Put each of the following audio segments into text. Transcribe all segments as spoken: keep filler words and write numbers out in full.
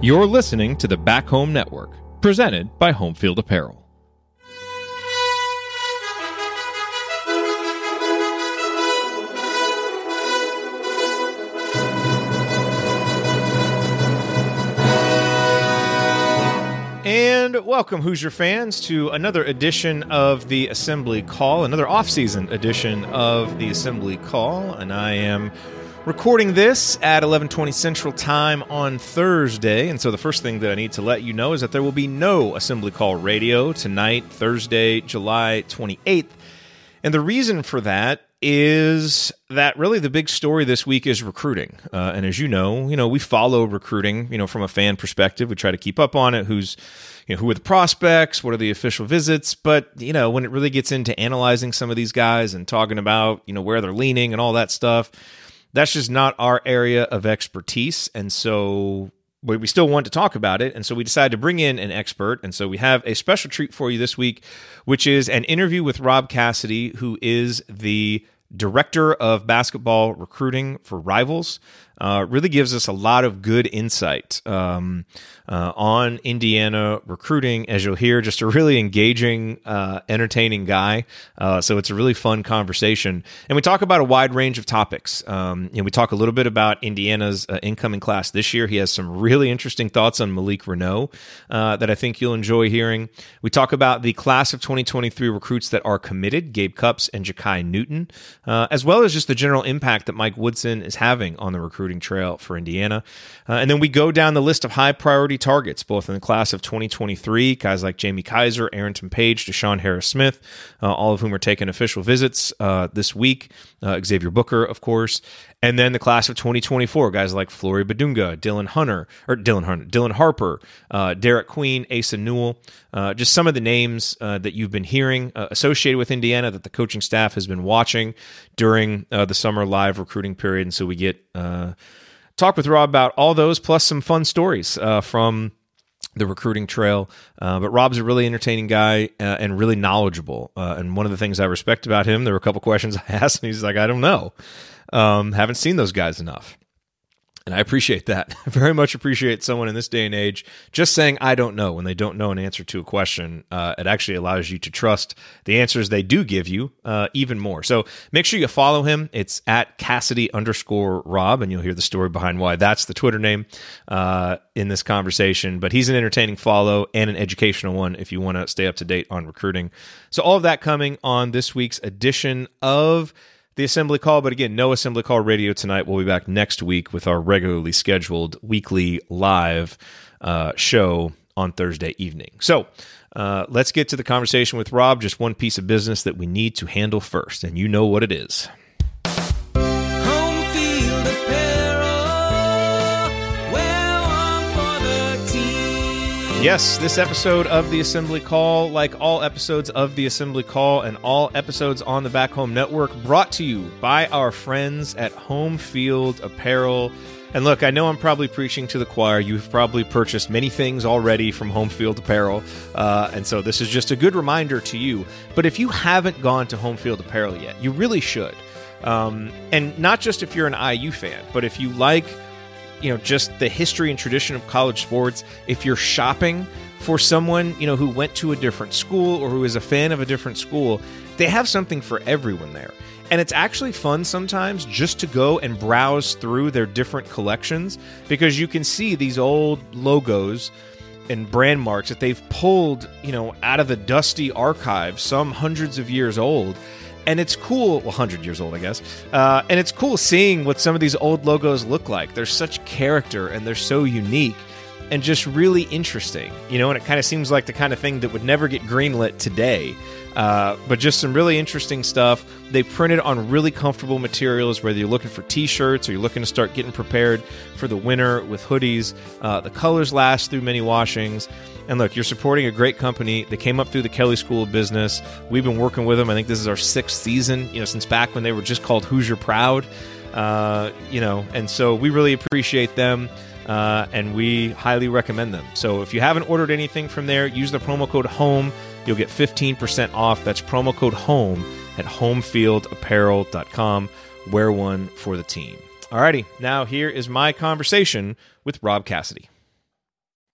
You're listening to the Back Home Network, presented by Home Field Apparel. And welcome, Hoosier fans, to another edition of the Assembly Call, another off-season edition of the Assembly Call, and I am recording this at eleven twenty Central Time on Thursday, and so the first thing that I need to let you know is that there will be no Assembly Call radio tonight, Thursday, July twenty-eighth, and the reason for that is that really the big story this week is recruiting. Uh, and as you know, you know, we follow recruiting, you know, from a fan perspective. We try to keep up on it. Who's, you know, who are the prospects? What are the official visits? But, you know, when it really gets into analyzing some of these guys and talking about, you know, where they're leaning and all that stuff, that's just not our area of expertise. And so but we still want to talk about it, and so we decided to bring in an expert, and so we have a special treat for you this week, which is an interview with Rob Cassidy, who is the Director of Basketball Recruiting for Rivals. Uh, really gives us a lot of good insight um, uh, on Indiana recruiting, as you'll hear, just a really engaging, uh, entertaining guy. Uh, so it's a really fun conversation. And we talk about a wide range of topics. Um, you know, we talk a little bit about Indiana's uh, incoming class this year. He has some really interesting thoughts on Malik Reneau uh, that I think you'll enjoy hearing. We talk about the class of twenty twenty-three recruits that are committed, Gabe Cupps and Ja'Kai Newton, uh, as well as just the general impact that Mike Woodson is having on the recruiting trail for Indiana. Uh, and then we go down the list of high priority targets, both in the class of twenty twenty-three, guys like Jamie Kaiser, Arrington Page, Deshaun Harris-Smith, uh, all of whom are taking official visits uh, this week. Uh, Xavier Booker, of course. And then the class of twenty twenty-four, guys like Flory Badunga, Dylan Hunter, or Dylan Hunter, Dylan Harper, uh, Derek Queen, Asa Newell, uh, just some of the names uh, that you've been hearing uh, associated with Indiana that the coaching staff has been watching during uh, the summer live recruiting period. And so we get uh, talk with Rob about all those, plus some fun stories uh, from the recruiting trail. Uh, but Rob's a really entertaining guy uh, and really knowledgeable. Uh, and one of the things I respect about him, there were a couple questions I asked, and he's like, I don't know. Um, haven't seen those guys enough. And I appreciate that. I very much appreciate someone in this day and age just saying, I don't know, when they don't know an answer to a question. Uh, it actually allows you to trust the answers they do give you uh, even more. So make sure you follow him. It's at Cassidy underscore Rob, and you'll hear the story behind why that's the Twitter name uh, in this conversation. But he's an entertaining follow and an educational one if you want to stay up to date on recruiting. So all of that coming on this week's edition of the Assembly Call, but again, no Assembly Call radio tonight. We'll be back next week with our regularly scheduled weekly live uh, show on Thursday evening. So uh, let's get to the conversation with Rob. Just one piece of business that we need to handle first, and you know what it is. Yes, this episode of the Assembly Call, like all episodes of the Assembly Call and all episodes on the Back Home Network, brought to you by our friends at Home Field Apparel. And look, I know I'm probably preaching to the choir. You've probably purchased many things already from Home Field Apparel, uh, and so this is just a good reminder to you. But if you haven't gone to Home Field Apparel yet, you really should. Um, and not just if you're an I U fan, but if you like, you know, just the history and tradition of college sports, if you're shopping for someone, you know, who went to a different school or who is a fan of a different school, they have something for everyone there. And it's actually fun sometimes just to go and browse through their different collections, because you can see these old logos and brand marks that they've pulled, you know, out of the dusty archive, some hundreds of years old. And it's cool, well, one hundred years old, I guess. Uh, and it's cool seeing what some of these old logos look like. They're such character, and they're so unique and just really interesting. You know, and it kind of seems like the kind of thing that would never get greenlit today. Uh, but just some really interesting stuff. They printed on really comfortable materials, whether you're looking for t-shirts or you're looking to start getting prepared for the winter with hoodies. Uh, the colors last through many washings. And look, you're supporting a great company. They came up through the Kelley School of Business. We've been working with them. I think this is our sixth season, you know, since back when they were just called Hoosier Proud. Uh, you know, and so we really appreciate them. Uh, and we highly recommend them. So if you haven't ordered anything from there, use the promo code HOME. You'll get fifteen percent off. That's promo code HOME at homefield apparel dot com. Wear one for the team. Alrighty, now here is my conversation with Rob Cassidy.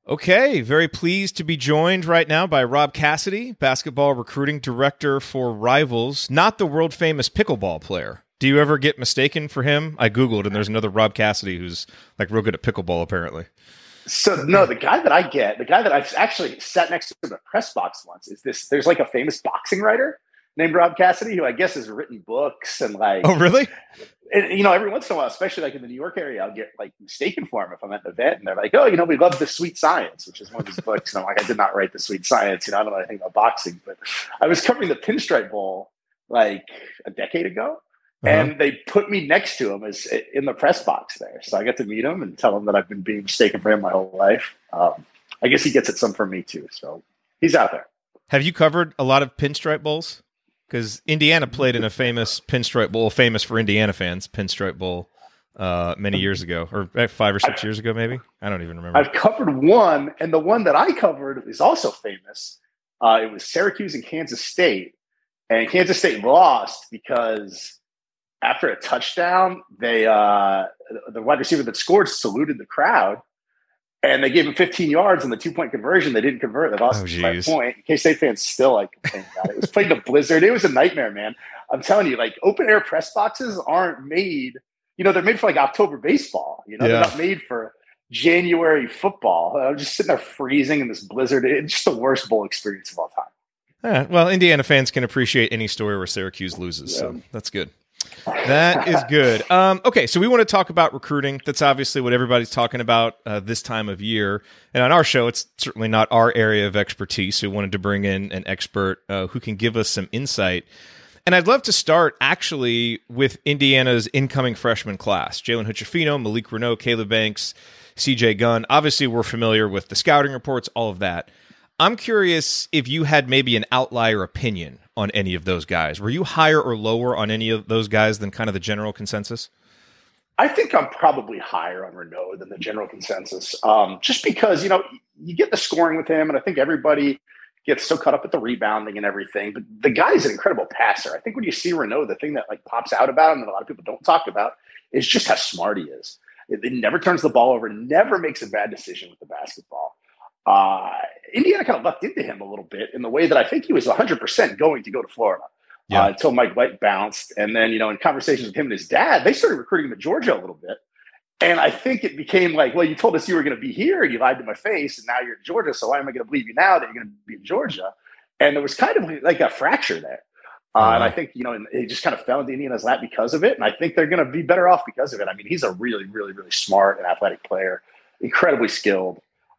Okay, very pleased to be joined right now by Rob Cassidy, basketball recruiting director for Rivals, not the world-famous pickleball player. Do you ever get mistaken for him? I Googled, and there's another Rob Cassidy who's like real good at pickleball, apparently. So, no, the guy that I get, the guy that I've actually sat next to in the press box once is this, there's like a famous boxing writer named Rob Cassidy, who I guess has written books and like... Oh, really? And, you know, every once in a while, especially like in the New York area, I'll get like mistaken for him if I'm at an event and they're like, oh, you know, we love The Sweet Science, which is one of his books. And I'm like, I did not write The Sweet Science. You know, I don't know anything about boxing, but I was covering the Pinstripe Bowl like a decade ago. Uh-huh. And they put me next to him as in the press box there. So I got to meet him and tell him that I've been being mistaken for him my whole life. Um, I guess he gets it some from me too. So he's out there. Have you covered a lot of Pinstripe Bowls? Because Indiana played in a famous Pinstripe Bowl, famous for Indiana fans, Pinstripe Bowl, uh, many years ago, or five or six I've, years ago, maybe. I don't even remember. I've covered one, and the one that I covered is also famous. Uh, it was Syracuse and Kansas State, and Kansas State lost because after a touchdown, they uh, the wide receiver that scored saluted the crowd. And they gave him fifteen yards on the two-point conversion. They didn't convert. They lost oh, by a point. K-State fans still like complain about it. It was played in a blizzard. It was a nightmare, man. I'm telling you, like open-air press boxes aren't made. You know, they're made for like October baseball. You know, yeah. They're not made for January football. I'm just sitting there freezing in this blizzard. It's just the worst bowl experience of all time. Yeah, well, Indiana fans can appreciate any story where Syracuse loses, yeah. So that's good. That is good. Um, okay, so we want to talk about recruiting. That's obviously what everybody's talking about uh, this time of year. And on our show, it's certainly not our area of expertise. So we wanted to bring in an expert uh, who can give us some insight. And I'd love to start actually with Indiana's incoming freshman class. Jalen Hood-Schifino, Malik Reneau, Caleb Banks, C J Gunn. Obviously, we're familiar with the scouting reports, all of that. I'm curious if you had maybe an outlier opinion on any of those guys. Were you higher or lower on any of those guys than kind of the general consensus? I think I'm probably higher on Reneau than the general consensus, um, just because, you know, you get the scoring with him, and I think everybody gets so caught up with the rebounding and everything. But the guy's an incredible passer. I think when you see Reneau, the thing that like pops out about him that a lot of people don't talk about is just how smart he is. It, it never turns the ball over, never makes a bad decision with the basketball. Uh, Indiana kind of lucked into him a little bit in the way that I think he was one hundred percent going to go to Florida yeah. uh, until Mike White bounced. And then, you know, in conversations with him and his dad, they started recruiting him at Georgia a little bit. And I think it became like, well, you told us you were going to be here and you lied to my face and now you're in Georgia. So why am I going to believe you now that you're going to be in Georgia? And there was kind of like a fracture there. Uh, uh-huh. And I think, you know, it just kind of fell into Indiana's lap because of it. And I think they're going to be better off because of it. I mean, he's a really, really, really smart and athletic player, incredibly skilled.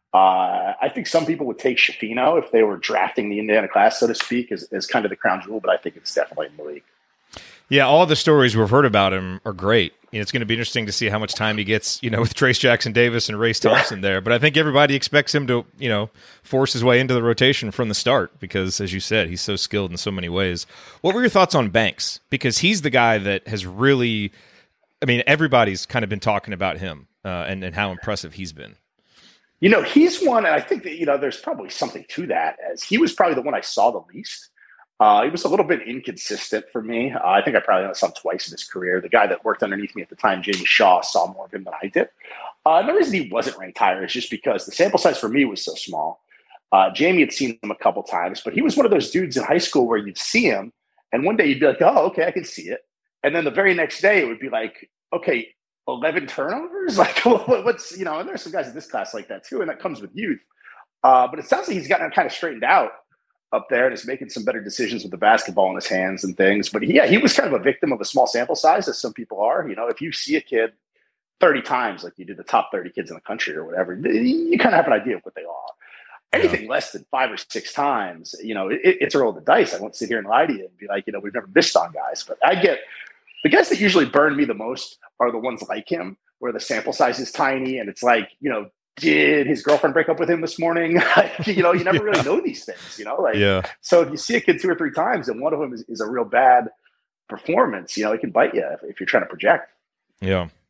Uh, I think some people would take Schifino if they were drafting the Indiana class, so to speak, as, as kind of the crown jewel, but I think it's definitely Malik. Yeah, all the stories we've heard about him are great. You know, it's going to be interesting to see how much time he gets, you know, with Trace Jackson Davis and Race Thompson yeah. there. But I think everybody expects him to, you know, force his way into the rotation from the start because, as you said, he's so skilled in so many ways. What were your thoughts on Banks? Because he's the guy that has really, I mean, everybody's kind of been talking about him uh, and, and how impressive he's been. You know, he's one, and I think that, you know, there's probably something to that, as he was probably the one I saw the least. Uh, he was a little bit inconsistent for me. Uh, I think I probably saw him twice in his career. The guy that worked underneath me at the time, Jamie Shaw, saw more of him than I did. Uh, and the reason he wasn't ranked higher is just because the sample size for me was so small. Uh, Jamie had seen him a couple times, but he was one of those dudes in high school where you'd see him, and one day you'd be like, oh, okay, I can see it. And then the very next day it would be like, okay, eleven turnovers? Like, what's, you know, and there's some guys in this class like that too, and that comes with youth. Uh, but it sounds like he's gotten kind of straightened out up there and is making some better decisions with the basketball in his hands and things. But yeah, he was kind of a victim of a small sample size, as some people are. You know, if you see a kid thirty times, like you do the top thirty kids in the country or whatever, you kind of have an idea of what they are. Anything yeah. less than five or six times, you know, it, it's a roll of the dice. I won't sit here and lie to you and be like, you know, we've never missed on guys. But I get the guys that usually burn me the most are the ones like him, where the sample size is tiny and it's like, you know, did his girlfriend break up with him this morning? You know, you never really know these things, you know, like, yeah. So if you see a kid two or three times and one of them is, is a real bad performance, you know, it can bite you if, if you're trying to project. Yeah.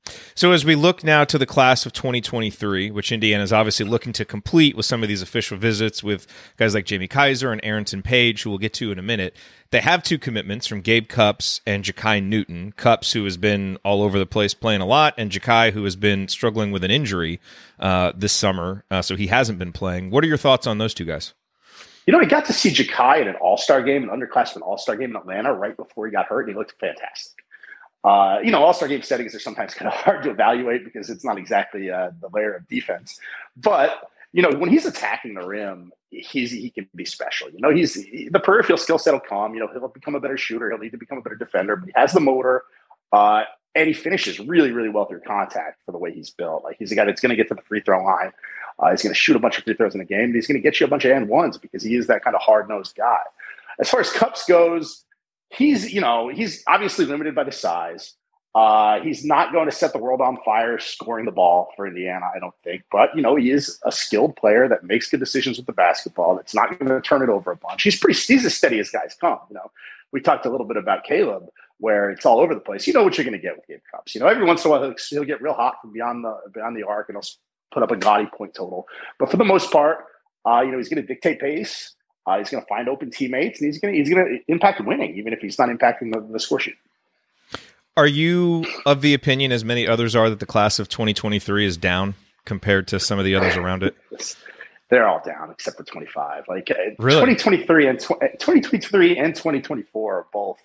So as we look now to the class of twenty twenty-three, which Indiana is obviously looking to complete with some of these official visits with guys like Jamie Kaiser and Arrington Page, who we'll get to in a minute, they have two commitments from Gabe Cupps and Ja'Kai Newton. Cupps, who has been all over the place playing a lot, and Ja'Kai, who has been struggling with an injury uh, this summer, uh, so he hasn't been playing. What are your thoughts on those two guys? You know, I got to see Ja'Kai at an all-star game, an underclassmen all-star game in Atlanta right before he got hurt, and he looked fantastic. Uh, you know, all-star game settings are sometimes kind of hard to evaluate because it's not exactly uh, the layer of defense. But, you know, when he's attacking the rim, he's he can be special. You know, he's he, the peripheral skill set will come. You know, he'll become a better shooter. He'll need to become a better defender. But he has the motor, uh, and he finishes really, really well through contact for the way he's built. Like, he's a guy that's going to get to the free throw line. Uh, he's going to shoot a bunch of free throws in a game. And he's going to get you a bunch of and ones because he is that kind of hard-nosed guy. As far as Cupps goes, he's, you know, he's obviously limited by the size. Uh, he's not going to set the world on fire scoring the ball for Indiana, I don't think. But, you know, he is a skilled player that makes good decisions with the basketball. That's not going to turn it over a bunch. He's pretty he's as steady as guys come. You know, we talked a little bit about Caleb, where it's all over the place. You know what you're going to get with Gabe Cupps. You know, every once in a while he'll, he'll get real hot from beyond the beyond the arc, and he'll put up a gaudy point total. But for the most part, uh, you know, he's going to dictate pace. Uh, he's going to find open teammates, and he's going to he's going to impact winning, even if he's not impacting the, the score sheet. Are you of the opinion, as many others are, that the class of twenty twenty-three is down compared to some of the others around it? They're all down except for twenty-five. Like really? twenty twenty-three and tw- twenty twenty-three and twenty twenty-four are both.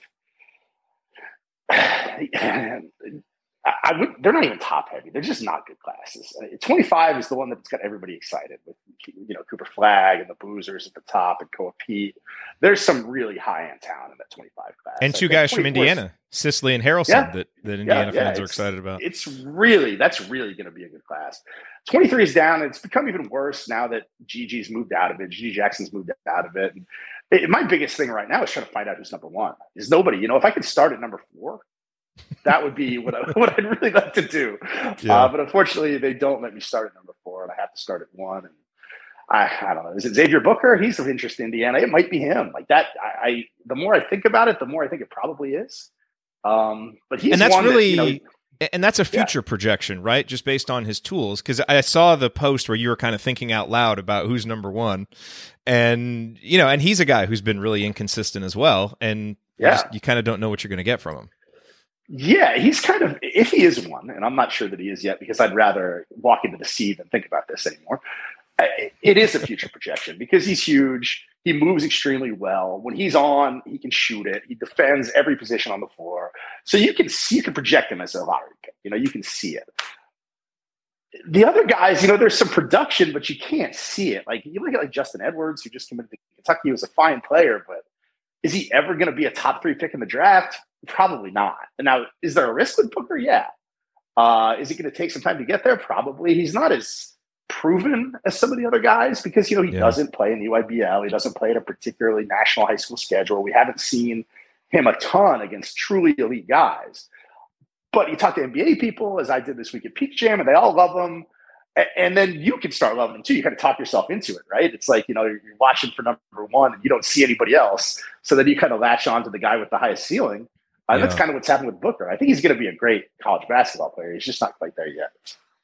I would. They're not even top heavy. They're just not good classes. twenty-five is the one that's got everybody excited with, you know, Cooper Flagg and the Boozers at the top and Koa Pete. There's some really high end talent in that twenty-five class. And two guys from Indiana, Sisley and Harrelson, yeah, that, that Indiana yeah, fans yeah, are excited about. It's really that's really going to be a good class. twenty-three is down. It's become even worse now that Gigi's moved out of it. Gigi Jackson's moved out of it. And it, my biggest thing right now is trying to find out who's number one. Is nobody. You know, if I could start at number four, that would be what, I, what I'd really like to do. Yeah. Uh, but unfortunately, they don't let me start at number four, and I have to start at one. And I, I don't know. Is it Xavier Booker? He's of interest to Indiana. It might be him. Like that. I, I the more I think about it, the more I think it probably is. Um, but he's and that's one really. That, you know, and that's a future yeah. projection, right? Just based on his tools. Because I saw the post where you were kind of thinking out loud about who's number one. And, you know, and he's a guy who's been really inconsistent as well. And yeah. you, just, you kind of don't know what you're going to get from him. Yeah, he's kind of, if he is one, and I'm not sure that he is yet because I'd rather walk into the sea than think about this anymore. It is a future projection because he's huge. He moves extremely well. When he's on, he can shoot it. He defends every position on the floor. So you can see, you can project him as a lottery pick. You know, you can see it. The other guys, you know, there's some production, but you can't see it. Like, you look at like Justin Edwards, who just committed to Kentucky. He was a fine player, but is he ever going to be a top three pick in the draft? Probably not. And now, is there a risk with Booker? Yeah. Uh, is it going to take some time to get there? Probably. He's not as proven as some of the other guys because, you know, he yeah. doesn't play in the U I B L. He doesn't play in a particularly national high school schedule. We haven't seen him a ton against truly elite guys. But you talk to N B A people, as I did this week at Peak Jam, and they all love him. And then you can start loving him too. You kind of talk yourself into it, right? It's like, you know, you're watching for number one and you don't see anybody else. So then you kind of latch on to the guy with the highest ceiling. Uh, yeah. That's kind of what's happened with Booker. I think he's going to be a great college basketball player. He's just not quite there yet.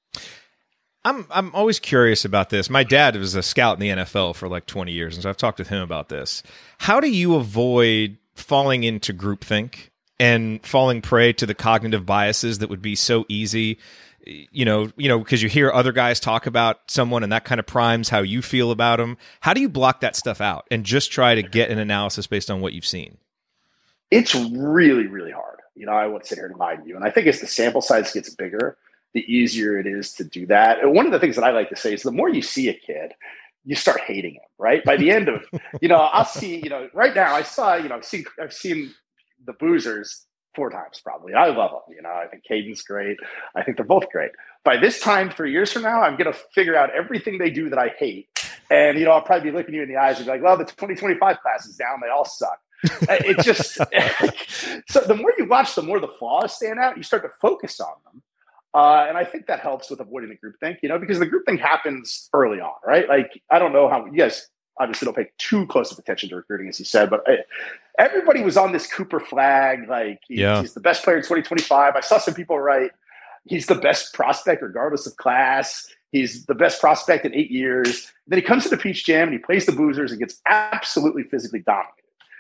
I'm I'm always curious about this. My dad was a scout in the N F L for like twenty years, and so I've talked with him about this. How do you avoid falling into groupthink and falling prey to the cognitive biases that would be so easy? You know, you know, because you hear other guys talk about someone, and that kind of primes how you feel about them. How do you block that stuff out and just try to get an analysis based on what you've seen? It's really, really hard. You know, I won't sit here and lie to you. And I think as the sample size gets bigger, the easier it is to do that. And one of the things that I like to say is the more you see a kid, you start hating him, right? By the end of, you know, I'll see, you know, right now I saw, you know, I've seen, I've seen the Boozers four times probably. I love them. You know, I think Caden's great. I think they're both great. By this time, three years from now, I'm going to figure out everything they do that I hate. And, you know, I'll probably be looking you in the eyes and be like, well, the twenty twenty-five class is down. They all suck. It just, so the more you watch, the more the flaws stand out. You start to focus on them. Uh, and I think that helps with avoiding the groupthink, you know, because the groupthink happens early on, right? Like, I don't know how you guys obviously don't pay too close of attention to recruiting, as you said, but I, everybody was on this Cooper Flagg, like, he, yeah. he's the best player in twenty twenty-five. I saw some people write, he's the best prospect regardless of class. He's the best prospect in eight years. Then he comes to the Peach Jam and he plays the boozers and gets absolutely physically dominated.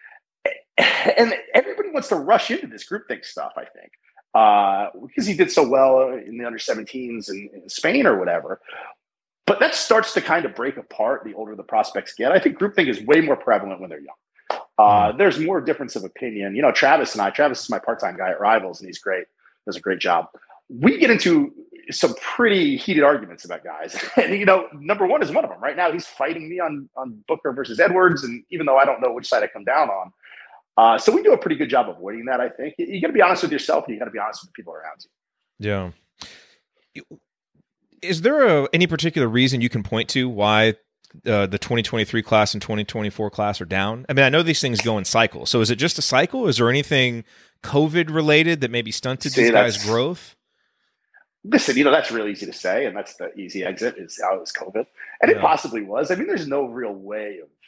And everybody wants to rush into this groupthink stuff, I think, uh, because he did so well in the under seventeens in, in Spain or whatever. But that starts to kind of break apart the older the prospects get. I think groupthink is way more prevalent when they're young. Uh, there's more difference of opinion. You know, Travis and I, Travis is my part-time guy at Rivals, and he's great, does a great job. We get into some pretty heated arguments about guys. And, you know, number one is one of them. Right now, he's fighting me on, on Booker versus Edwards, and even though I don't know which side I come down on, Uh, so we do a pretty good job avoiding that, I think. You, you got to be honest with yourself, and you got to be honest with the people around you. Yeah. Is there a, any particular reason you can point to why uh, the twenty twenty-three class and twenty twenty-four class are down? I mean, I know these things go in cycles. So is it just a cycle? Is there anything COVID related that maybe stunted See, these guys' growth? Listen, you know, that's real easy to say, and that's the easy exit is how it was COVID. And yeah. It possibly was. I mean, there's no real way of,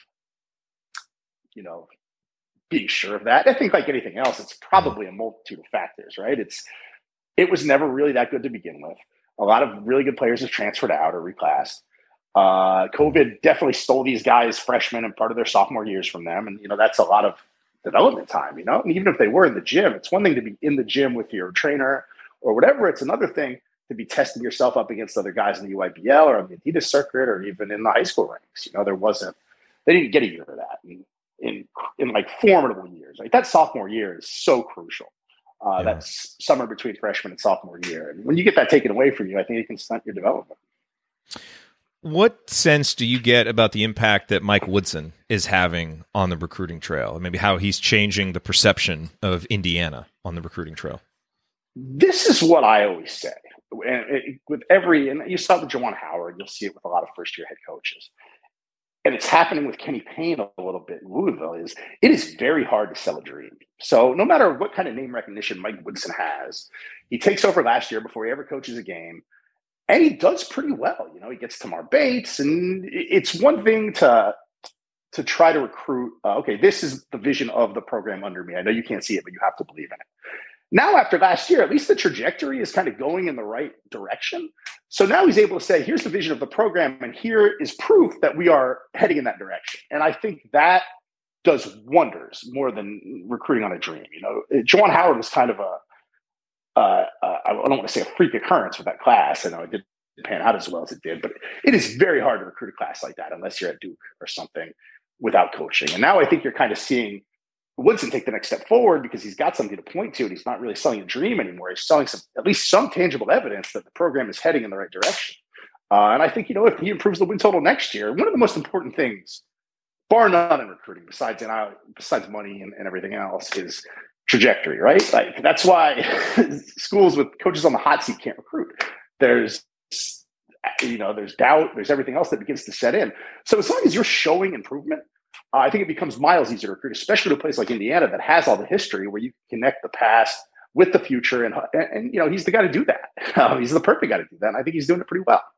you know, being sure of that. I think like anything else, it's probably a multitude of factors, right? It's it was never really that good to begin with. A lot of really good players have transferred out or reclassed. Uh, COVID definitely stole these guys, freshmen, and part of their sophomore years from them. And, you know, that's a lot of development time, you know? And even if they were in the gym, it's one thing to be in the gym with your trainer or whatever. It's another thing to be testing yourself up against other guys in the U I B L or on the Adidas circuit or even in the high school ranks. You know, there wasn't, they didn't get a year of that. And, in in like formidable years. Like that sophomore year is so crucial. Uh, yeah. That's summer between freshman and sophomore year. And when you get that taken away from you, I think it can stunt your development. What sense do you get about the impact that Mike Woodson is having on the recruiting trail? Maybe how he's changing the perception of Indiana on the recruiting trail? This is what I always say. And it, with every, and you saw it with Juwan Howard, you'll see it with a lot of first-year head coaches. And it's happening with Kenny Payne a little bit in Louisville, is it is very hard to sell a dream. So no matter what kind of name recognition Mike Woodson has, he takes over last year before he ever coaches a game, and he does pretty well. You know, he gets Tamar Bates, and it's one thing to to try to recruit, uh, okay, this is the vision of the program under me. I know you can't see it, but you have to believe in it. Now, after last year, at least the trajectory is kind of going in the right direction. So now he's able to say, here's the vision of the program, and here is proof that we are heading in that direction. And I think that does wonders more than recruiting on a dream. You know, Juwan Howard was kind of a, uh, uh, I don't want to say a freak occurrence with that class. I know it didn't pan out as well as it did, but it is very hard to recruit a class like that unless you're at Duke or something without coaching. And now I think you're kind of seeing Woodson take the next step forward because he's got something to point to, and he's not really selling a dream anymore. He's selling some, at least some tangible evidence that the program is heading in the right direction. Uh, and I think, you know, if he improves the win total next year, one of the most important things, bar none in recruiting, besides and I, besides money and, and everything else, is trajectory, right? Like that's why schools with coaches on the hot seat can't recruit. There's, you know, there's doubt, there's everything else that begins to set in. So as long as you're showing improvement, Uh, I think it becomes miles easier to recruit, especially to a place like Indiana that has all the history where you can connect the past with the future. And, and, and you know, he's the guy to do that. Um, he's the perfect guy to do that. And I think he's doing it pretty well.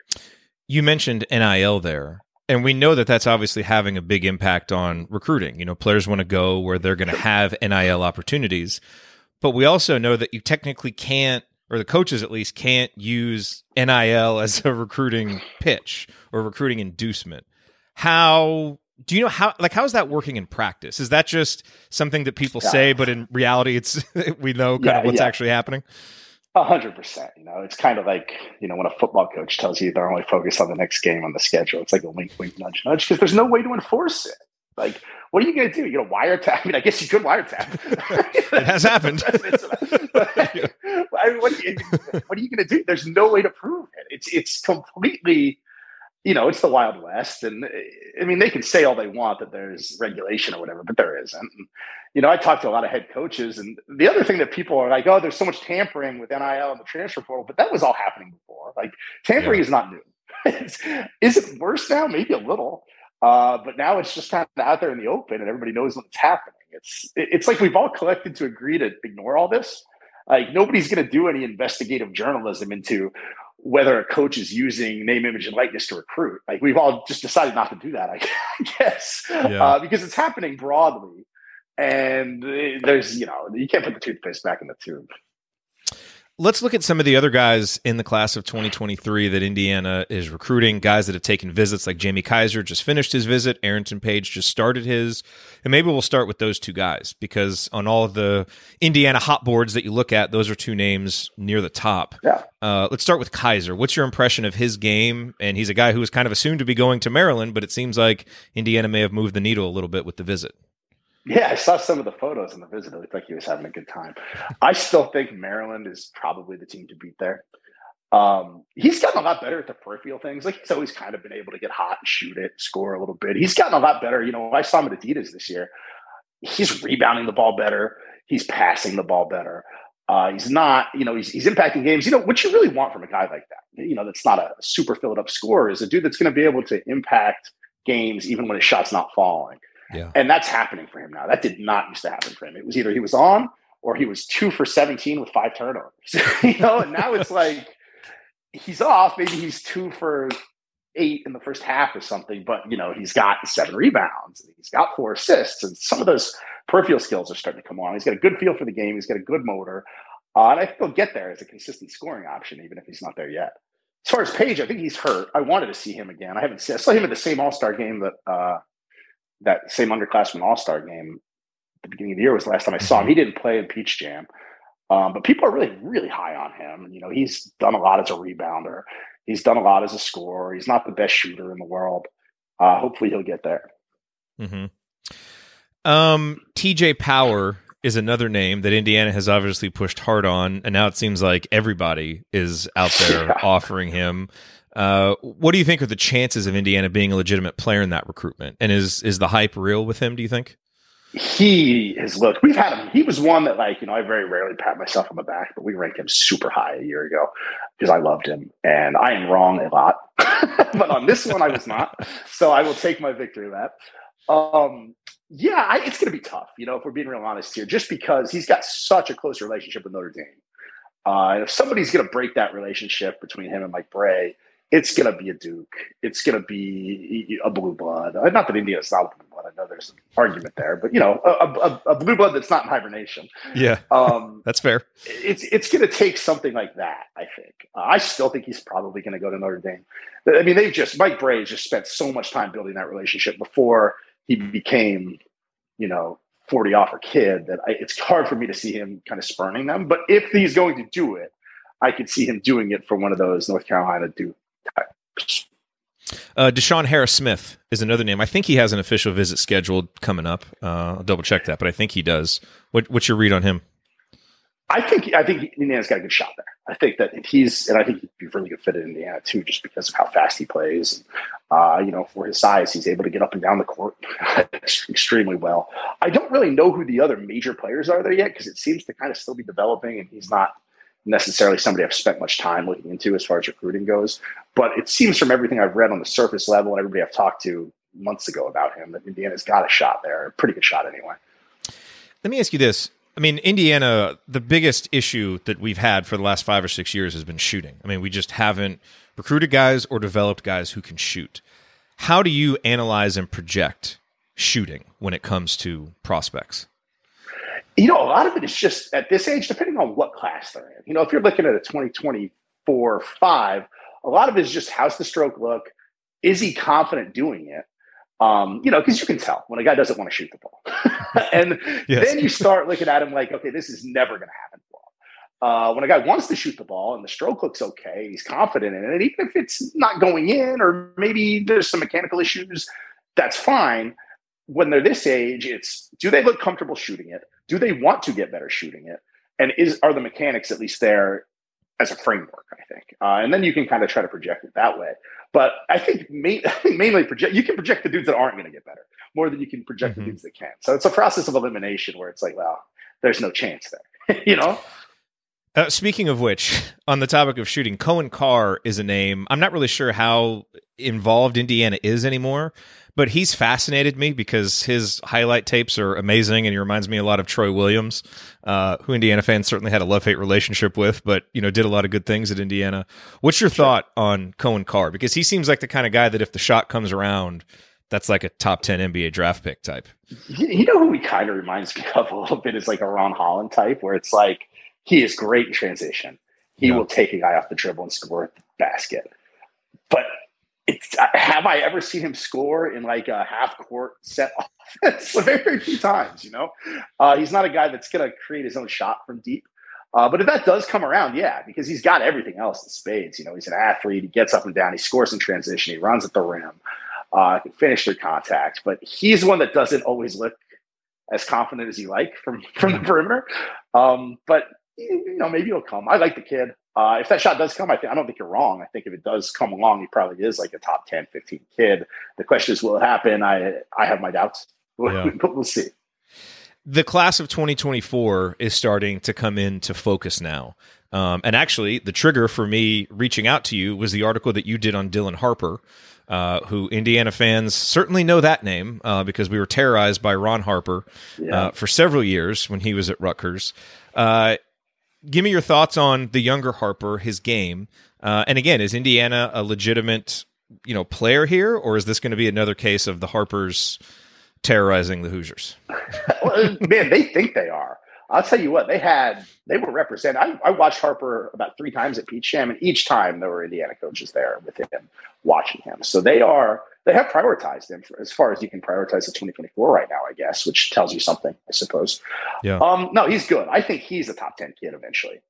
You mentioned N I L there, and we know that that's obviously having a big impact on recruiting. You know, players want to go where they're going to have N I L opportunities. But we also know that you technically can't, or the coaches at least can't use N I L as a recruiting pitch or recruiting inducement. How... Do you know how, like, how is that working in practice? Is that just something that people yeah. say, but in reality, it's, we know kind yeah, of what's yeah. actually happening? A hundred percent. You know, it's kind of like, you know, when a football coach tells you they're only focused on the next game on the schedule, it's like a wink, wink, nudge, nudge, because there's no way to enforce it. Like, what are you going to do? You know, wiretap? I mean, I guess you could wiretap. It has happened. But, I mean, what, are you, what are you going to do? There's no way to prove it. It's, it's completely, you know, it's the Wild West. And I mean, they can say all they want that there's regulation or whatever, but there isn't. And, you know, I talked to a lot of head coaches, and the other thing that people are like, oh, there's so much tampering with N I L and the transfer portal, but that was all happening before. Like, tampering yeah. is not new. It's, is it worse now? Maybe a little. Uh, but now it's just kind of out there in the open and everybody knows what's happening. It's, it's like we've all collected to agree to ignore all this. Like, nobody's going to do any investigative journalism into whether a coach is using name, image, and likeness to recruit. Like, we've all just decided not to do that, I guess, yeah. uh, because it's happening broadly. And there's, you know, you can't put the toothpaste back in the tube. let's look at some of the other guys in the class of twenty twenty-three that Indiana is recruiting, guys that have taken visits, like Jamie Kaiser just finished his visit, Arrington Page just started his, and maybe we'll start with those two guys, because on all of the Indiana hot boards that you look at, those are two names near the top. Yeah. Uh, let's start with Kaiser. What's your impression of his game? And he's a guy who was kind of assumed to be going to Maryland, but it seems like Indiana may have moved the needle a little bit with the visit. Yeah, I saw some of the photos in the visit. It looked like he was having a good time. I still think Maryland is probably the team to beat there. Um, he's gotten a lot better at the peripheral things. Like, he's always kind of been able to get hot and shoot it, score a little bit. He's gotten a lot better. You know, I saw him at Adidas this year. He's rebounding the ball better. He's passing the ball better. Uh, he's not, you know, he's, he's impacting games. You know, what you really want from a guy like that, you know, that's not a super filled up scorer, is a dude that's going to be able to impact games even when his shot's not falling. Yeah. And that's happening for him now. That did not used to happen for him. It was either he was on or he was two for seventeen with five turnovers. you know, and now it's like he's off. Maybe he's two for eight in the first half or something, but you know, he's got seven rebounds and he's got four assists, and some of those peripheral skills are starting to come on. He's got a good feel for the game. He's got a good motor. Uh, and I think he'll get there as a consistent scoring option, even if he's not there yet. As far as Page, I think he's hurt. I wanted to see him again. I haven't seen, I saw him at the same All-Star game that, uh, that same underclassmen All-Star game at the beginning of the year was the last time I saw him. He didn't play in Peach Jam. Um, but people are really, really high on him. You know, he's done a lot as a rebounder. He's done a lot as a scorer. He's not the best shooter in the world. Uh, hopefully he'll get there. Mm-hmm. Um, T J Power is another name that Indiana has obviously pushed hard on, and now it seems like everybody is out there yeah. offering him. Uh, what do you think are the chances of Indiana being a legitimate player in that recruitment? And is is the hype real with him, do you think? He has looked, we've had him. He was one that, like, you know, I very rarely pat myself on the back, but we ranked him super high a year ago because I loved him. And I am wrong a lot. But on this one, I was not. So I will take my victory lap. Um, yeah, I, it's going to be tough, you know, if we're being real honest here, just because he's got such a close relationship with Notre Dame. Uh, and if somebody's going to break that relationship between him and Mike Bray, it's going to be a Duke. It's going to be a blue blood. Not that Indiana's not a blue blood. I know there's an argument there, but, you know, a, a, a blue blood that's not in hibernation. Yeah, um, that's fair. It's it's going to take something like that, I think. Uh, I still think he's probably going to go to Notre Dame. I mean, they've just, Mike Bray just spent so much time building that relationship before he became, you know, forty offer kid that I, it's hard for me to see him kind of spurning them. But if he's going to do it, I could see him doing it for one of those North Carolina Duke types. Uh, Deshaun Harris-Smith is another name. I think he has an official visit scheduled coming up. Uh, I'll double check that, but I think he does. What, what's your read on him? I think I think Indiana's got a good shot there. I think that he's, and I think he'd be really good fit in Indiana too, just because of how fast he plays. And, uh, you know, for his size, he's able to get up and down the court extremely well. I don't really know who the other major players are there yet, because it seems to kind of still be developing, and he's not necessarily somebody I've spent much time looking into as far as recruiting goes. But it seems from everything I've read on the surface level and everybody I've talked to months ago about him that Indiana's got a shot there, a pretty good shot anyway. Let me ask you this. I mean, Indiana, the biggest issue that we've had for the last five or six years has been shooting. I mean, we just haven't recruited guys or developed guys who can shoot. How do you analyze and project shooting when it comes to prospects? You know, a lot of it is just at this age, depending on what class they're in. You know, if you're looking at a twenty twenty-four five, a lot of it is just how's the stroke look? Is he confident doing it? Um, you know, because you can tell when a guy doesn't want to shoot the ball. and yes. Then you start looking at him like, okay, this is never going to happen for him. Uh, when a guy wants to shoot the ball and the stroke looks okay, he's confident in it, and even if it's not going in or maybe there's some mechanical issues, that's fine. When they're this age, it's, do they look comfortable shooting it? Do they want to get better shooting it? And is are the mechanics at least there as a framework, I think. Uh, and then you can kind of try to project it that way. But I think, main, I think mainly project, you can project the dudes that aren't going to get better more than you can project mm-hmm. the dudes that can. So it's a process of elimination where it's like, well, there's no chance there, you know? Uh, speaking of which, on the topic of shooting, Cohen Carr is a name. I'm not really sure how involved Indiana is anymore, but he's fascinated me because his highlight tapes are amazing, and he reminds me a lot of Troy Williams, uh, who Indiana fans certainly had a love-hate relationship with, but you know did a lot of good things at Indiana. What's your thought on Cohen Carr? Because he seems like the kind of guy that if the shot comes around, that's like a top ten N B A draft pick type. You know who he kind of reminds me of a little bit is like a Ron Holland type, where it's like he is great in transition. He Yeah. will take a guy off the dribble and score at the basket. But it's, have I ever seen him score in like a half court set offense? Very, very few times, you know? Uh, he's not a guy that's going to create his own shot from deep. Uh, but if that does come around, yeah, because he's got everything else in spades. You know, he's an athlete. He gets up and down. He scores in transition. He runs at the rim. Uh, can finish through contact. But he's one that doesn't always look as confident as you like from, from the perimeter. Um, but, you know, maybe it'll come. I like the kid. Uh, if that shot does come, I, th- I don't think you're wrong. I think if it does come along, he probably is like a top ten, fifteen kid. The question is, will it happen? I I have my doubts. Yeah. But we'll see. The class of twenty twenty-four is starting to come into focus now. Um, and actually, the trigger for me reaching out to you was the article that you did on Dylan Harper, uh, who Indiana fans certainly know that name uh, because we were terrorized by Ron Harper Yeah. uh, for several years when he was at Rutgers. Uh, give me your thoughts on the younger Harper, his game. Uh, and again, is Indiana a legitimate, you know, player here, or is this going to be another case of the Harpers terrorizing the Hoosiers? Well, man, they think they are. I'll tell you what, they had, they were represented. I, I watched Harper about three times at Peach Jam, and each time there were Indiana coaches there with him, watching him. So they are, they have prioritized him for, as far as you can prioritize the twenty twenty-four right now, I guess, which tells you something, I suppose. Yeah. Um, no, he's good. I think he's a top ten kid eventually.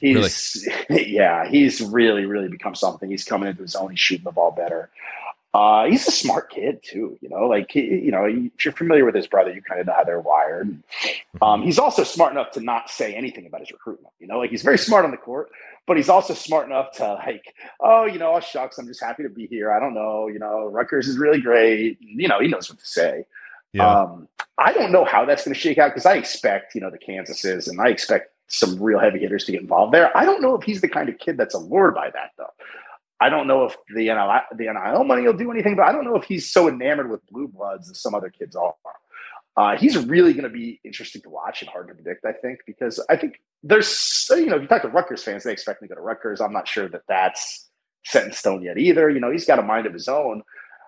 He's, really? yeah, he's really, really become something. He's coming into his own. He's shooting the ball better. Uh, he's a smart kid too, you know, like, he, you know, if you're familiar with his brother, you kind of know how they're wired. Um, he's also smart enough to not say anything about his recruitment, you know, like he's very smart on the court, but he's also smart enough to like, oh, you know, oh, shucks, I'm just happy to be here. I don't know, you know, Rutgers is really great. You know, he knows what to say. Yeah. Um, I don't know how that's going to shake out because I expect, you know, the Kansases and I expect some real heavy hitters to get involved there. I don't know if he's the kind of kid that's allured by that though. I don't know if the N I L, the N I L money will do anything, but I don't know if he's so enamored with blue bloods as some other kids are. Uh, he's really going to be interesting to watch and hard to predict, I think, because I think there's, you know, if you talk to Rutgers fans, they expect him to go to Rutgers. I'm not sure that that's set in stone yet either. You know, he's got a mind of his own.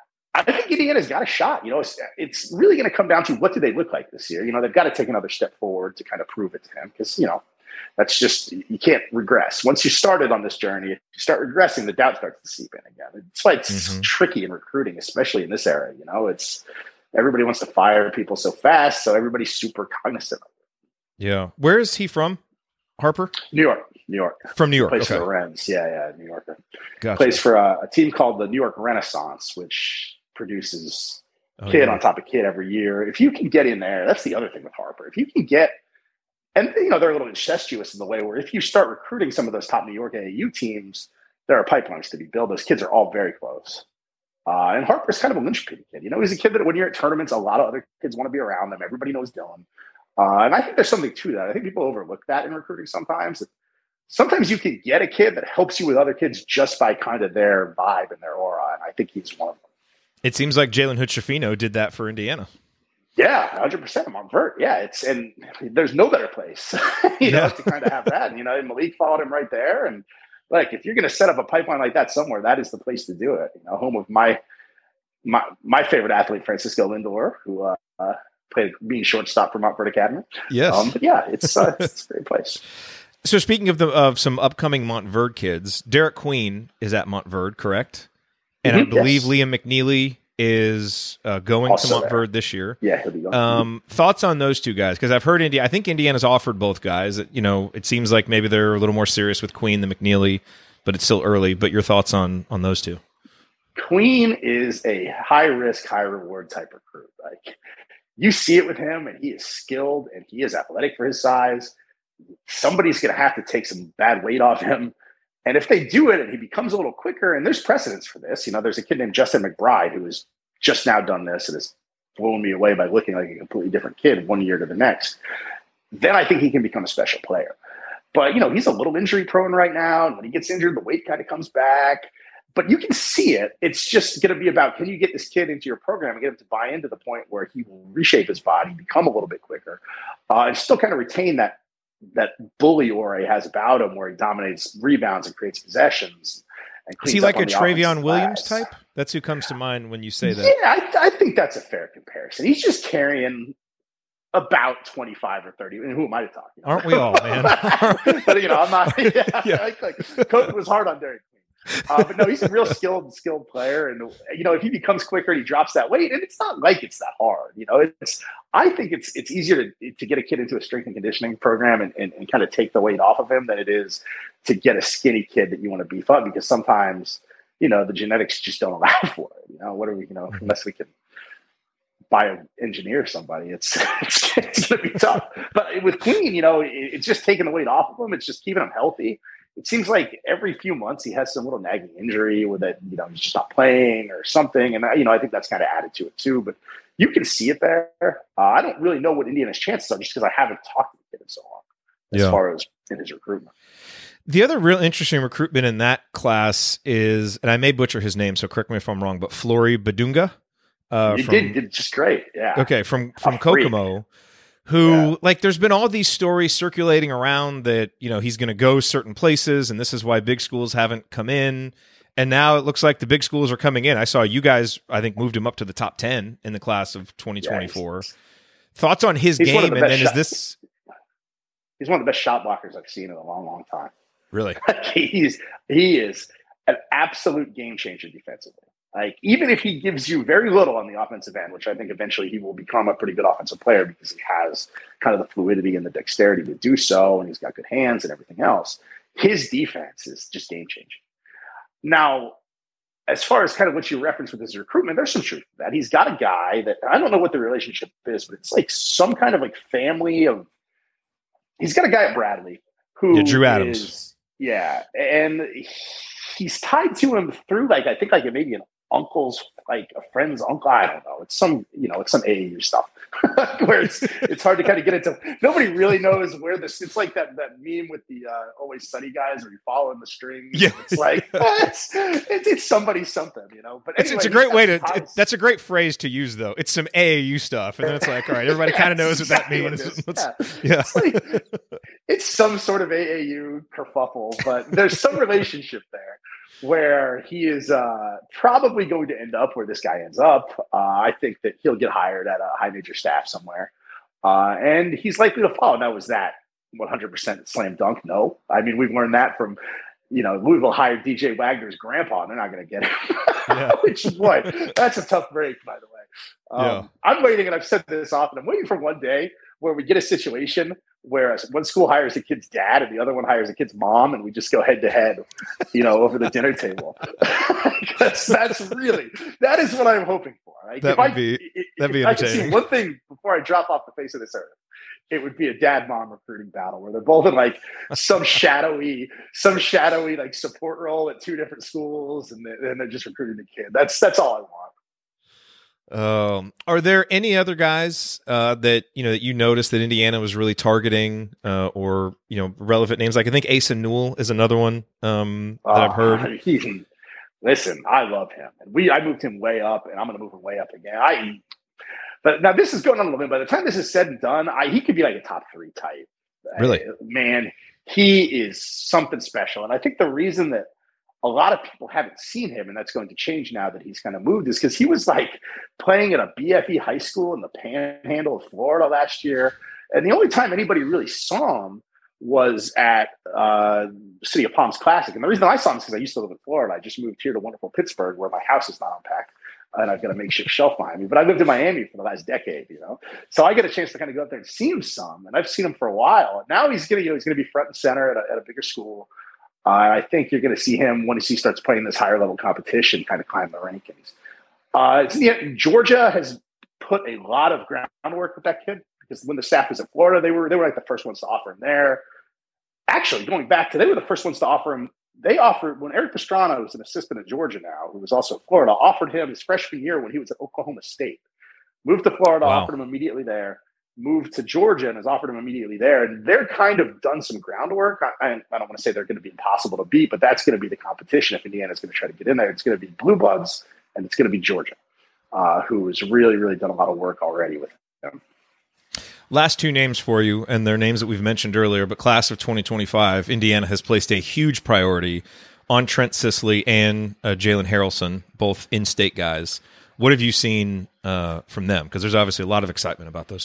I think Indiana's got a shot. You know, it's, it's really going to come down to what do they look like this year? You know, they've got to take another step forward to kind of prove it to him because, you know, that's just, you can't regress. Once you started on this journey, if you start regressing, the doubt starts to seep in again. It's why it's Mm-hmm. tricky in recruiting, especially in this era. You know, it's everybody wants to fire people so fast, so everybody's super cognizant of it. Yeah. Where is he from? Harper? New York, New York. From New York. Plays Okay. for the Rens. Yeah, yeah, New Yorker. Gotcha. Plays for a, a team called the New York Renaissance, which produces Oh, kid yeah. on top of kid every year. If you can get in there, that's the other thing with Harper. If you can get, and you know, they're a little incestuous in the way where if you start recruiting some of those top New York A A U teams, there are pipelines to be built. Those kids are all very close. Uh, and Harper's kind of a linchpin kid. You know, he's a kid that when you're at tournaments, a lot of other kids want to be around them. Everybody knows Dylan. Uh, and I think there's something to that. I think people overlook that in recruiting sometimes. Sometimes you can get a kid that helps you with other kids just by kind of their vibe and their aura. And I think he's one of them. It seems like Jalen Hood-Schifino did that for Indiana. Yeah, one hundred percent. I'm on Vert. Yeah, it's and there's no better place, you know, Yeah. to kind of have that. And, you know, and Malik followed him right there. And like, if you're going to set up a pipeline like that somewhere, that is the place to do it. You know, home of my my my favorite athlete, Francisco Lindor, who uh, uh, played being shortstop for Montverde Academy. Yes. Um, but yeah, it's uh, it's a great place. So speaking of the of some upcoming Montverde kids, Derek Queen is at Montverde, correct? And I Mhm, believe yes. Liam McNeely is uh, going Also to there. Montverde this year. Yeah, he'll be going. Um, thoughts on those two guys? Because I've heard India. I think Indiana's offered both guys. You know, it seems like maybe they're a little more serious with Queen than McNeely, but it's still early. But your thoughts on on those two? Queen is a high risk, high reward type recruit. Like, you see it with him, and he is skilled and he is athletic for his size. Somebody's going to have to take some bad weight off him. And if they do it and he becomes a little quicker, and there's precedence for this, you know, there's a kid named Justin McBride who has just now done this and has blown me away by looking like a completely different kid one year to the next. Then I think he can become a special player. But, you know, he's a little injury prone right now. And when he gets injured, the weight kind of comes back. But you can see it. It's just going to be about, can you get this kid into your program and get him to buy into the point where he will reshape his body, become a little bit quicker, uh, and still kind of retain that that bully aura he has about him, where he dominates rebounds and creates possessions. And Is he cleans up like a on the Travion offensive Williams glass. type? That's who comes to mind when you say that. Yeah, I, I think that's a fair comparison. He's just carrying about twenty-five or thirty. And who am I to talk? You know? Aren't we all, man? But, you know, I'm not. Yeah, Yeah. Like, like, Coach was hard on Dairy Queen. Uh, but no, he's a real skilled, skilled player. And, you know, if he becomes quicker and he drops that weight, and it's not like it's that hard, you know, it's, I think it's, it's easier to, to get a kid into a strength and conditioning program and, and, and kind of take the weight off of him than it is to get a skinny kid that you want to beef up, because sometimes, you know, the genetics just don't allow for it. You know, what are we, you know, unless we can bioengineer somebody, it's it's, it's going to be tough. But with Queen, you know, it, it's just taking the weight off of him. It's just keeping him healthy. It seems like every few months he has some little nagging injury with it, you know, he's just not playing or something. And, you know, I think that's kind of added to it too. But you can see it there. Uh, I don't really know what Indiana's chances are just because I haven't talked to the kid in so long as Yeah. far as in his recruitment. The other real interesting recruitment in that class is, and I may butcher his name, so correct me if I'm wrong, but Flory Badunga. Uh, He from, did, did just great. Yeah. Okay, from from A freak. Kokomo, who Yeah. like there's been all these stories circulating around that, you know, he's going to go certain places, and this is why big schools haven't come in. And now it looks like the big schools are coming in. I saw you guys, I think, moved him up to the top ten in the class of twenty twenty-four. Yeah, he's- Thoughts on his he's one of game, the and then best is shot- this He's one of the best shot blockers I've seen in a long, long time. really? He's he is an absolute game changer defensively. Like, even if he gives you very little on the offensive end, which I think eventually he will become a pretty good offensive player because he has kind of the fluidity and the dexterity to do so, and he's got good hands and everything else, his defense is just game changing. Now, as far as kind of what you referenced with his recruitment, there's some truth to that. He's got a guy that, I don't know what the relationship is, but it's like some kind of like family of, he's got a guy at Bradley who Yeah, Drew Adams. is, yeah, and he's tied to him through like, I think like maybe an uncle's, like a friend's uncle. I don't know. It's some, you know, it's some A A U stuff where it's it's hard to kind of get into. Nobody really knows where this. It's like that that meme with the uh, Always Sunny guys where you follow in the strings. Yeah. It's like it's, it's it's somebody something, you know. But It's, anyway, it's a great he's way got to. some It, that's a great phrase to use, though. It's some A A U stuff, and then it's like, all right, everybody kind of knows what that Exactly what means. it is. Let's- Yeah. yeah. It's like it's some sort of A A U kerfuffle, but there's some relationship there where he is uh, probably going to end up where this guy ends up. Uh, I think that he'll get hired at a high major staff somewhere, uh, and he's likely to follow. Now, is that one hundred percent slam dunk? No. I mean, we've learned that from, you know, Louisville hired D J Wagner's grandpa, and they're not going to get him. Yeah. Which is what? That's a tough break, by the way. Um, Yeah. I'm waiting, and I've said this often, I'm waiting for one day where we get a situation where one school hires a kid's dad and the other one hires a kid's mom, and we just go head to head, you know, over the dinner table. Because that's really, that is what I'm hoping for. Like, That if would I, be- if that'd be I could see entertaining. one thing before I drop off the face of this earth, it would be a dad-mom recruiting battle where they're both in like some shadowy, some shadowy like support role at two different schools, and they're, and they're just recruiting the kid. That's that's all I want. Um, are there any other guys uh, that you know that you noticed that Indiana was really targeting, uh, or you know, relevant names? Like I think Asa Newell is another one um, that I've heard. Uh, he, listen, I love him, and we I moved him way up, and I'm going to move him way up again. I, but now this is going on a little bit. By the time this is said and done, I, he could be like a top three type. Really? I, man, he is something special, and I think the reason that a lot of people haven't seen him, and that's going to change now that he's kind of moved, is because he was like playing at a B F E high school in the Panhandle of Florida last year, and the only time anybody really saw him was at uh, City of Palms Classic. And the reason I saw him is because I used to live in Florida. I just moved here to wonderful Pittsburgh, where my house is not unpacked, and I've got a makeshift shelf behind me. But I lived in Miami for the last decade, you know, so I get a chance to kind of go up there and see him some, and I've seen him for a while. And now he's going to, you know, he's going to be front and center at a, at a bigger school. Uh, I think you're going to see him once he starts playing this higher level competition, kind of climb the rankings. Uh, it's, yeah, Georgia has put a lot of groundwork with that kid, because when the staff was in Florida, they were they were like the first ones to offer him there. Actually, going back to, they were the first ones to offer him. They offered, when Eric Pastrana was an assistant at Georgia now, who was also in Florida, offered him his freshman year when he was at Oklahoma State. Moved to Florida, Wow. offered him immediately there. Moved to Georgia and has offered him immediately there. And they're kind of done some groundwork. I, I, I don't want to say they're going to be impossible to beat, but that's going to be the competition if Indiana's going to try to get in there. It's going to be Blue Bloods, and it's going to be Georgia, uh, who has really, really done a lot of work already with them. Last two names for you, and they're names that we've mentioned earlier, but class of twenty twenty-five, Indiana has placed a huge priority on Trent Sisley and uh, Jalen Harrelson, both in-state guys. What have you seen uh, from them? Because there's obviously a lot of excitement about those two.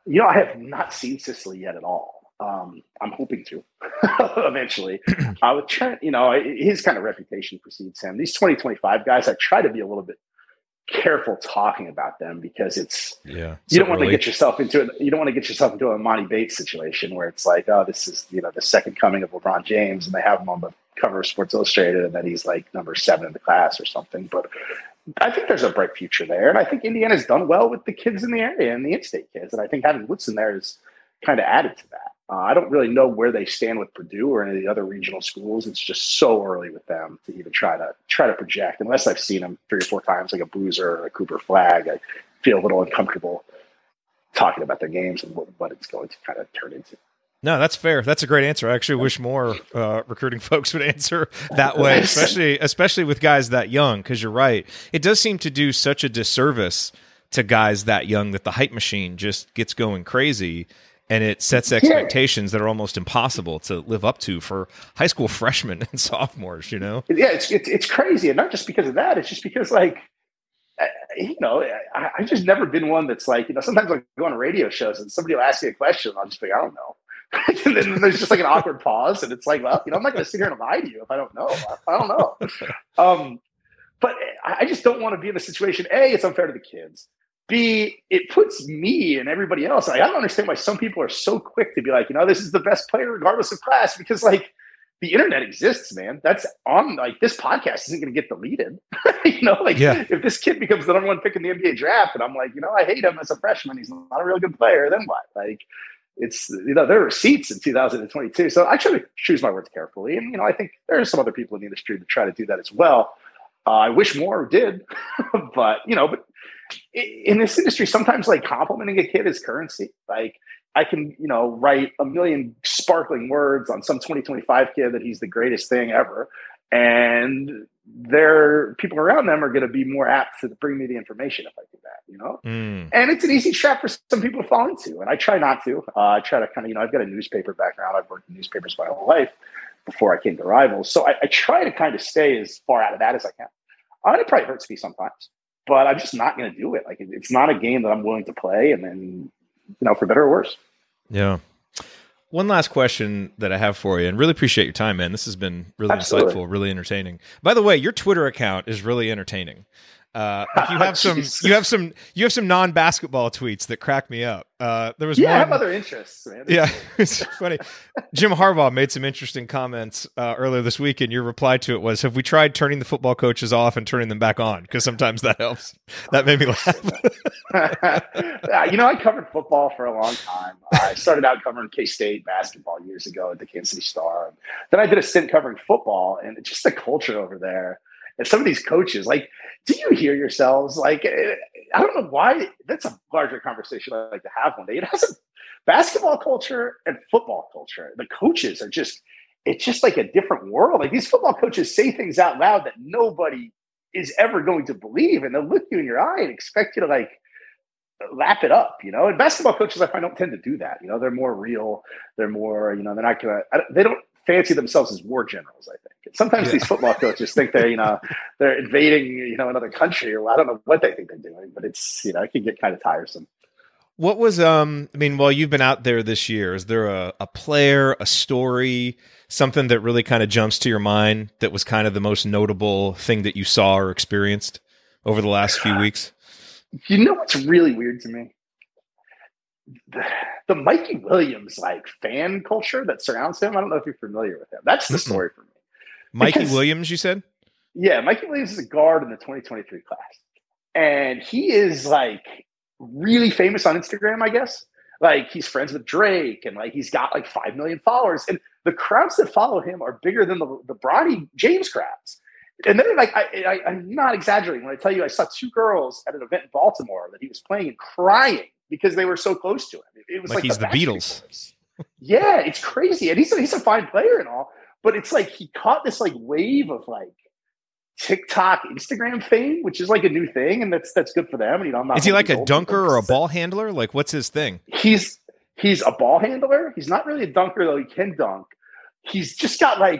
You know, I have not seen Sicily yet at all. Um, I'm hoping to eventually. Uh, with Trent, you know, his kind of reputation precedes him. These twenty twenty-five guys, I try to be a little bit careful talking about them because it's yeah you so don't want early. to get yourself into it. You don't want to get yourself into a Monty Bates situation where it's like, oh, this is, you know, the second coming of LeBron James, and they have him on the cover of Sports Illustrated, and then he's like number seven in the class or something. But I think there's a bright future there, and I think Indiana's done well with the kids in the area and the in-state kids, and I think having Woodson there is kind of added to that. Uh, I don't really know where they stand with Purdue or any of the other regional schools. It's just so early with them to even try to try to project. Unless I've seen them three or four times, like a Boozer or a Cooper Flag, I feel a little uncomfortable talking about their games and what, what it's going to kind of turn into. No, that's fair. That's a great answer. I actually wish more uh, recruiting folks would answer that way, especially especially with guys that young, because you're right. It does seem to do such a disservice to guys that young that the hype machine just gets going crazy, and it sets expectations yeah. that are almost impossible to live up to for high school freshmen and sophomores, you know? Yeah, it's it's, it's crazy. And not just because of that. It's just because, like, I, you know, I, I've just never been one that's like, you know, sometimes I go on radio shows and somebody will ask me a question and I'll just be like, I don't know. And then there's just like an awkward pause. And it's like, well, you know, I'm not going to sit here and lie to you if I don't know. I, I don't know. Um, but I just don't want to be in a situation, A, it's unfair to the kids. B, it puts me and everybody else. Like, I don't understand why some people are so quick to be like, you know, this is the best player regardless of class, because like the internet exists, man. That's on, like, this podcast isn't going to get deleted. You know, like yeah. if this kid becomes the number one pick in the N B A draft and I'm like, you know, I hate him as a freshman, he's not a real good player, then what? Like, it's, you know, there are receipts in two thousand twenty-two. So I try to choose my words carefully. And, you know, I think there are some other people in the industry that try to do that as well. Uh, I wish more did, but, you know, but in this industry, sometimes like complimenting a kid is currency. Like I can, you know, write a million sparkling words on some twenty twenty-five kid that he's the greatest thing ever. And their people around them are going to be more apt to bring me the information if I do that, you know? Mm. And it's an easy trap for some people to fall into. And I try not to. Uh, I try to kind of, you know, I've got a newspaper background. I've worked in newspapers my whole life before I came to Rivals. So I, I try to kind of stay as far out of that as I can. Uh, it probably hurts me sometimes, but I'm just not going to do it. Like, it's not a game that I'm willing to play. And then, you know, for better or worse. Yeah. One last question that I have for you, and really appreciate your time, man. This has been really Absolutely. insightful, really entertaining. By the way, your Twitter account is really entertaining. Uh, like you have some, you have some, you have some non-basketball tweets that crack me up. Uh, there was yeah, one, I have other interests, man. Yeah, it's funny. Jim Harbaugh made some interesting comments uh, earlier this week, and your reply to it was, "Have we tried turning the football coaches off and turning them back on? Because sometimes that helps." That made me laugh. You know, I covered football for a long time. I started out covering K-State basketball years ago at the Kansas City Star. Then I did a stint covering football, and just the culture over there. And some of these coaches, like, do you hear yourselves? Like, I don't know why. That's a larger conversation I'd like to have one day. It has a basketball culture and football culture. The coaches are just, it's just like a different world. Like, these football coaches say things out loud that nobody is ever going to believe. And they'll look you in your eye and expect you to, like, lap it up, you know? And basketball coaches, I find, don't tend to do that. You know, they're more real. They're more, you know, they're not going to, they don't fancy themselves as war generals, I think. And sometimes yeah. these football coaches think they're, you know, they're invading, you know, another country, or I don't know what they think they're doing, but it's, you know, it can get kind of tiresome. What was, um, I mean, while you've been out there this year, is there a, a player, a story, something that really kind of jumps to your mind that was kind of the most notable thing that you saw or experienced over the last few weeks? You know what's really weird to me? The, the Mikey Williams, like, fan culture that surrounds him. I don't know if you're familiar with him. That's the story for me. Mikey because, Williams, you said? Yeah, Mikey Williams is a guard in the twenty twenty-three class. And he is, like, really famous on Instagram, I guess. Like, he's friends with Drake, and, like, he's got, like, five million followers. And the crowds that follow him are bigger than the, the Bronny James crowds. And they're like, I, I, I'm not exaggerating when I tell you I saw two girls at an event in Baltimore that he was playing and crying because they were so close to him. It, it was like, like he's the, the Beatles. Yeah, it's crazy. And he's a, he's a fine player and all, but it's like he caught this like wave of like TikTok, Instagram fame, which is like a new thing, and that's that's good for them. And, you know, I'm not is he like a dunker or a ball handler? Like, what's his thing? He's he's a ball handler. He's not really a dunker, though. He can dunk. He's just got like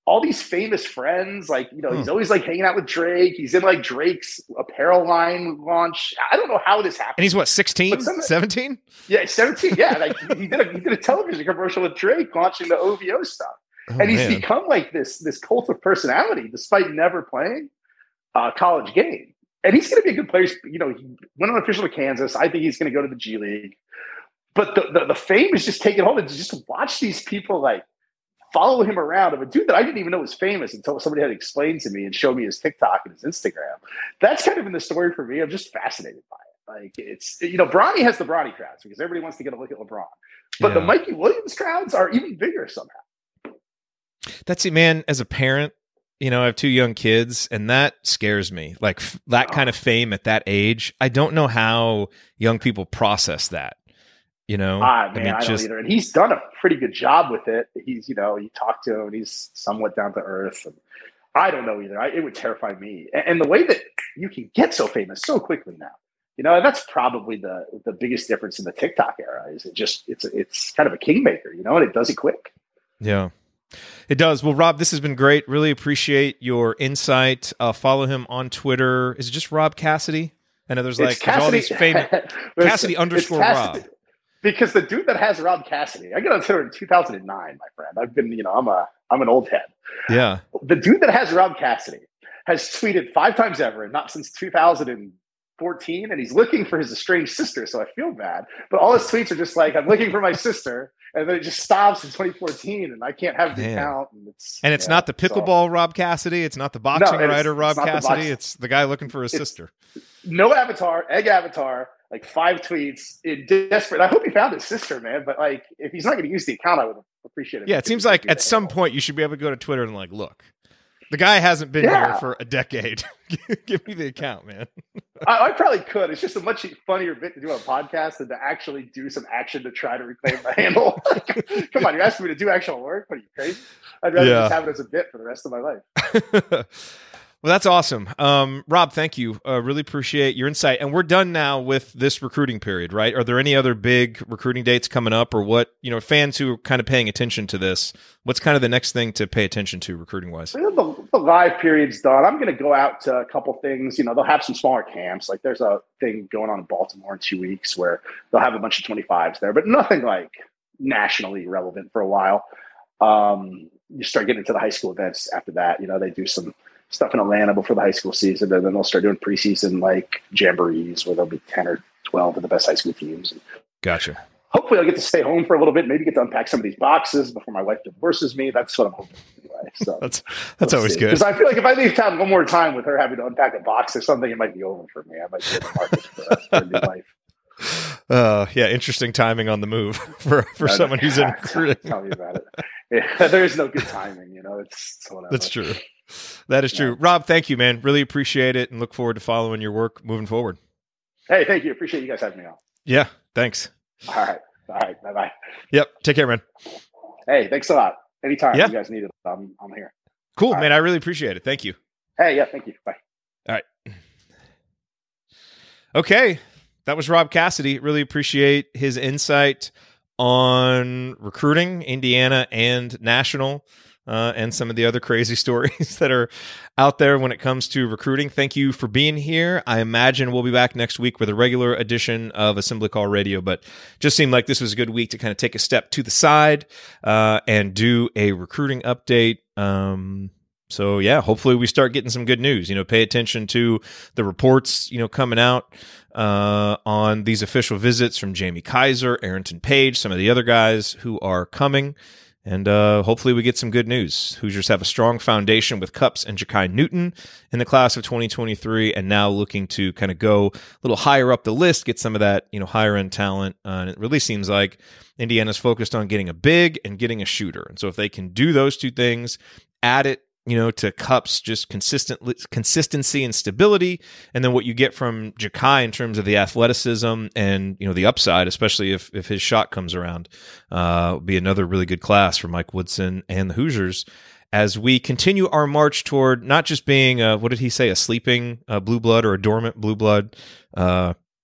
all these famous friends. Like, you know, Hmm. he's always like hanging out with Drake. He's in like Drake's apparel line launch. I don't know how this happened. And he's what, sixteen, seventeen? Yeah, seventeen. Yeah, like he did a he did a television commercial with Drake launching the O V O stuff. Oh, and he's man. become like this this cult of personality despite never playing a college game. And he's going to be a good player. You know, he went unofficial to Kansas. I think he's going to go to the G League. But the, the, the fame is just taking hold. And just watch these people like follow him around of a dude that I didn't even know was famous until somebody had explained to me and showed me his TikTok and his Instagram. That's kind of been the story for me. I'm just fascinated by it. Like it's, you know, Bronny has the Bronny crowds because everybody wants to get a look at LeBron. But yeah. the Mikey Williams crowds are even bigger somehow. That's it, man. As a parent, you know, I have two young kids, and that scares me. Like f- that kind of fame at that age. I don't know how young people process that. You know, ah, man, I, mean, I don't just, either. And he's done a pretty good job with it. He's, you know, you talk to him, and he's somewhat down to earth. And I don't know either. I, it would terrify me. And, and the way that you can get so famous so quickly now, you know, and that's probably the the biggest difference in the TikTok era. Is it just it's it's kind of a kingmaker, you know, and it does it quick. Yeah. It does. Well, Rob, this has been great. Really appreciate your insight. Uh, follow him on Twitter. Is it just Rob Cassidy? I know there's like there's all these famous Cassidy underscore Cassidy. Rob. Because the dude that has Rob Cassidy, I got on Twitter in two thousand nine, my friend. I've been, you know, I'm a I'm an old head. Yeah. The dude that has Rob Cassidy has tweeted five times ever, and not since two thousand fourteen, and he's looking for his estranged sister. So I feel bad, but all his tweets are just like, "I'm looking for my sister." And then it just stops in twenty fourteen, and I can't have the Man. account. And it's, and it's yeah, not the pickleball so. Rob Cassidy. It's not the boxing no, writer it's, Rob it's Cassidy. It's the guy looking for his it's, sister. No avatar, egg avatar, like five tweets. In desperate. I hope he found his sister, man. But like, if he's not going to use the account, I would appreciate it. Yeah, it seems like at some point you should be able to go to Twitter and like, look, the guy hasn't been yeah. here for a decade. Give me the account, man. I, I probably could. It's just a much funnier bit to do a podcast than to actually do some action to try to reclaim the handle. Come on, you're asking me to do actual work? What are you, crazy? I'd rather yeah. just have it as a bit for the rest of my life. Well, that's awesome. Um, Rob, thank you. Uh, really appreciate your insight. And we're done now with this recruiting period, right? Are there any other big recruiting dates coming up, or what, you know, fans who are kind of paying attention to this, what's kind of the next thing to pay attention to recruiting wise? The, the live period's done. I'm going to go out to a couple things. You know, they'll have some smaller camps. Like there's a thing going on in Baltimore in two weeks where they'll have a bunch of twenty-fives there, but nothing like nationally relevant for a while. Um, you start getting into the high school events after that. You know, they do some stuff in Atlanta before the high school season, and then they'll start doing preseason like jamborees where there'll be ten or twelve of the best high school teams. Gotcha. Hopefully I'll get to stay home for a little bit, maybe get to unpack some of these boxes before my wife divorces me. That's what I'm hoping anyway. So that's that's always see. good. Because I feel like if I leave town one more time with her having to unpack a box or something, it might be over for me. I might be in the market for, for a new life. Uh, yeah, interesting timing on the move for, for yeah, someone who's in recruiting. Tell me about it. Yeah, there is no good timing, you know. It's, it's whatever. That's true. That is true. Yeah. Rob, thank you, man. Really appreciate it and look forward to following your work moving forward. Hey, thank you. Appreciate you guys having me on. Yeah, thanks. All right. All right. Bye-bye. Yep. Take care, man. Hey, thanks a lot. Anytime yeah. you guys need it, I'm, I'm here. Cool, All man. right. I really appreciate it. Thank you. Hey, yeah, thank you. Bye. All right. Okay. That was Rob Cassidy. Really appreciate his insight on recruiting, Indiana and national, uh, and some of the other crazy stories that are out there when it comes to recruiting. Thank you for being here. I imagine we'll be back next week with a regular edition of Assembly Call Radio, but just seemed like this was a good week to kind of take a step to the side uh, and do a recruiting update. Um, so yeah, hopefully we start getting some good news. You know, pay attention to the reports, you know, coming out uh, on these official visits from Jamie Kaiser, Arrington Page, some of the other guys who are coming. And uh, hopefully we get some good news. Hoosiers have a strong foundation with Cupps and Ja'Kai Newton in the class of twenty twenty-three, and now looking to kind of go a little higher up the list, get some of that, you know, higher end talent. Uh, and it really seems like Indiana's focused on getting a big and getting a shooter. And so if they can do those two things, add it, you know, to Cupps, just consistent consistency and stability, and then what you get from Ja'Kai in terms of the athleticism and, you know, the upside, especially if if his shot comes around, uh, will be another really good class for Mike Woodson and the Hoosiers as we continue our march toward not just being a, what did he say, a sleeping uh, blue blood or a dormant blue blood, uh,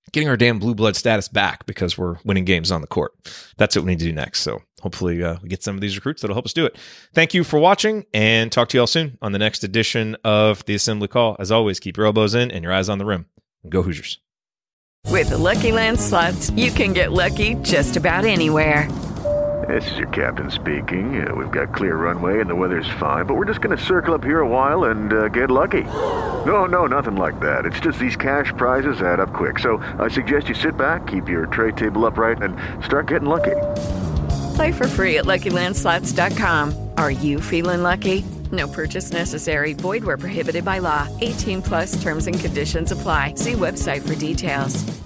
getting our damn blue blood status back because we're winning games on the court. That's what we need to do next. So hopefully uh, we get some of these recruits that'll help us do it. Thank you for watching, and talk to you all soon on the next edition of the Assembly Call. As always, keep your elbows in and your eyes on the rim. Go Hoosiers. With the Lucky Land Slots, you can get lucky just about anywhere. This is your captain speaking. Uh, we've got clear runway and the weather's fine, but we're just going to circle up here a while and uh, get lucky. No, no, nothing like that. It's just these cash prizes add up quick. So I suggest you sit back, keep your tray table upright, and start getting lucky. Play for free at Lucky Land Slots dot com. Are you feeling lucky? No purchase necessary. Void where prohibited by law. eighteen plus terms and conditions apply. See website for details.